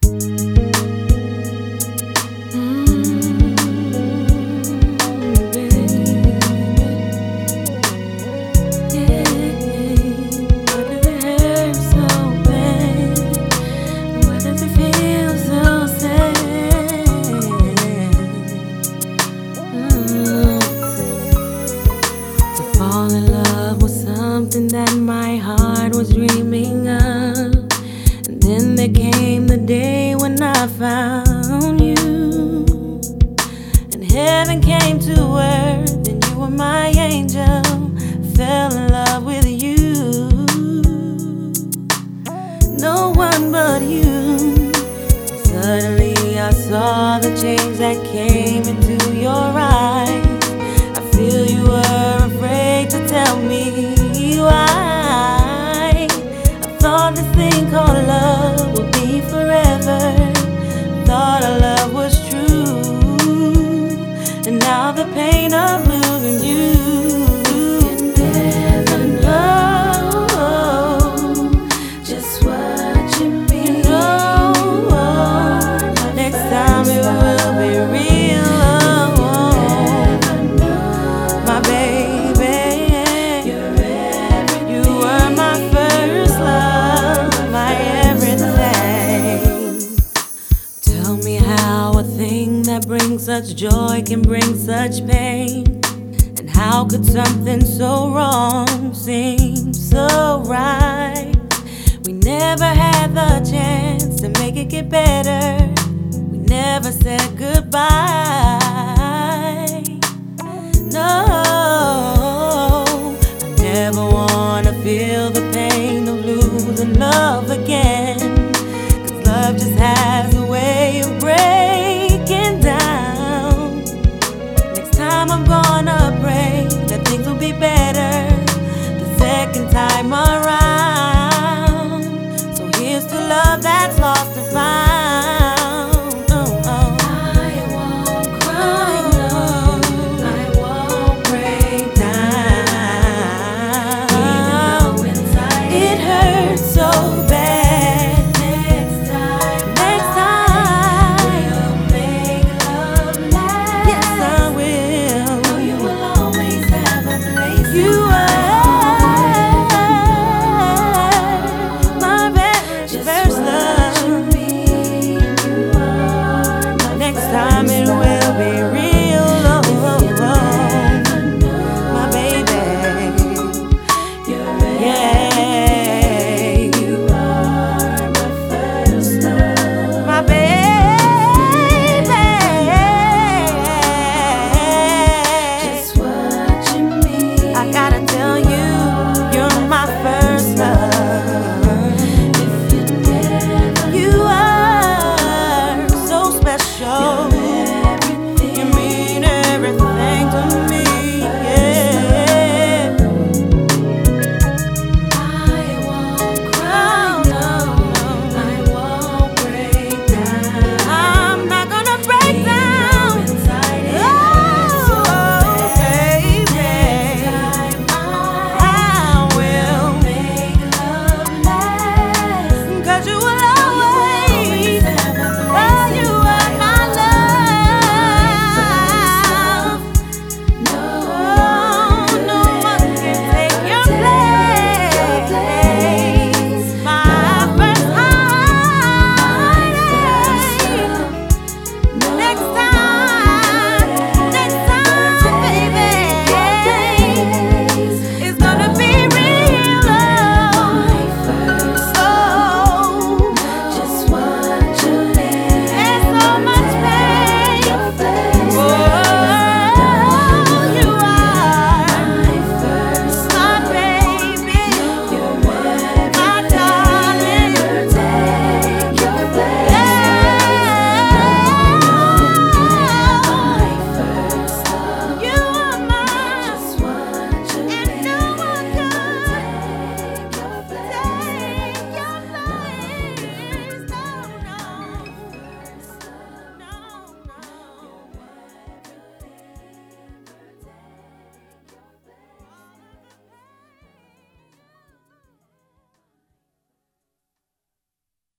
Fall in love was something that my heart was dreaming of. And then there came the day when I found you. And heaven came to earth, and you were my angel. Fell in love with you. No one but you. Suddenly I saw the change that came into your eyes. I feel you were afraid to tell me why. I thought this thing called love would be forever. Thought our love was true. And now the pain of losing you can never know just what you mean. Next time it will be real. My baby, you were my first love, my everything. Tell me how a thing that brings such joy can bring such pain. And how could something so wrong seem so right? We never had the chance to make it get better. We never said goodbye. No, I never wanna feel the pain of losing love again.